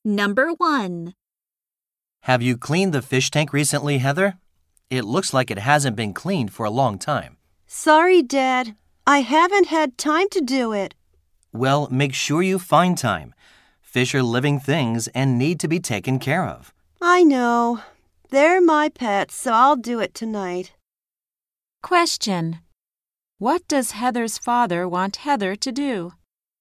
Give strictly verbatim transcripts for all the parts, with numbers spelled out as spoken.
Number one. Have you cleaned the fish tank recently, Heather? It looks like it hasn't been cleaned for a long time. Sorry, Dad. I haven't had time to do it. Well, make sure you find time. Fish are living things and need to be taken care of. I know. They're my pets, so I'll do it tonight. Question. What does Heather's father want Heather to do?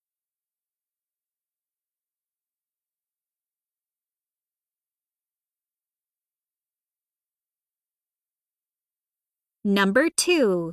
Number two.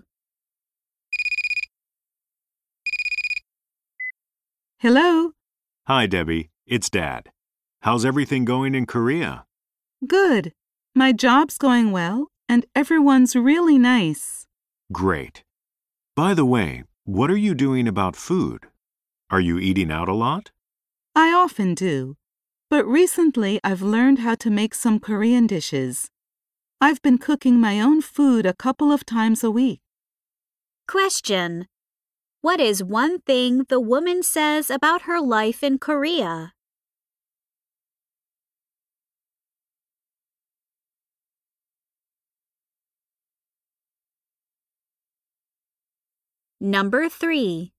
Hello. Hi, Debbie. It's Dad. How's everything going in Korea? Good. My job's going well, and everyone's really nice. Great. By the way, what are you doing about food? Are you eating out a lot? I often do, but recently I've learned how to make some Korean dishes. I've been cooking my own food a couple of times a week. Question. What is one thing the woman says about her life in Korea? Number three.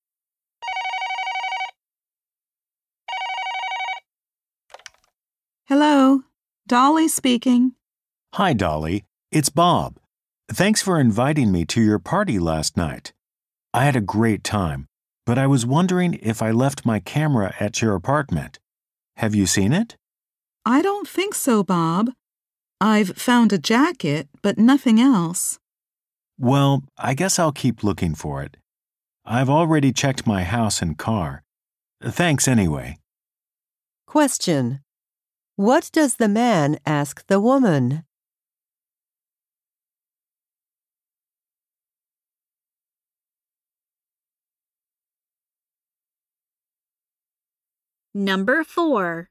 Hello. Dolly speaking. Hi, Dolly. It's Bob. Thanks for inviting me to your party last night. I had a great time, but I was wondering if I left my camera at your apartment. Have you seen it? I don't think so, Bob. I've found a jacket, but nothing else. Well, I guess I'll keep looking for it. I've already checked my house and car. Thanks anyway. Question. What does the man ask the woman? Number four.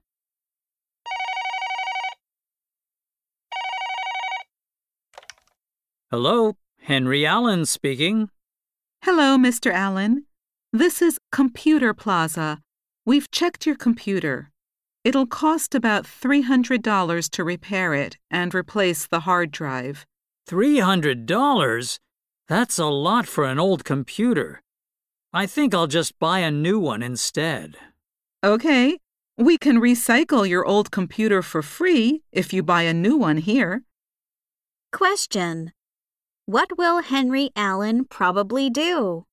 Hello, Henry Allen speaking. Hello, Mister Allen. This is Computer Plaza. We've checked your computer. It'll cost about three hundred dollars to repair it and replace the hard drive. Three hundred dollars? That's a lot for an old computer. I think I'll just buy a new one instead. Okay, we can recycle your old computer for free if you buy a new one here. Question. What will Henry Allen probably do?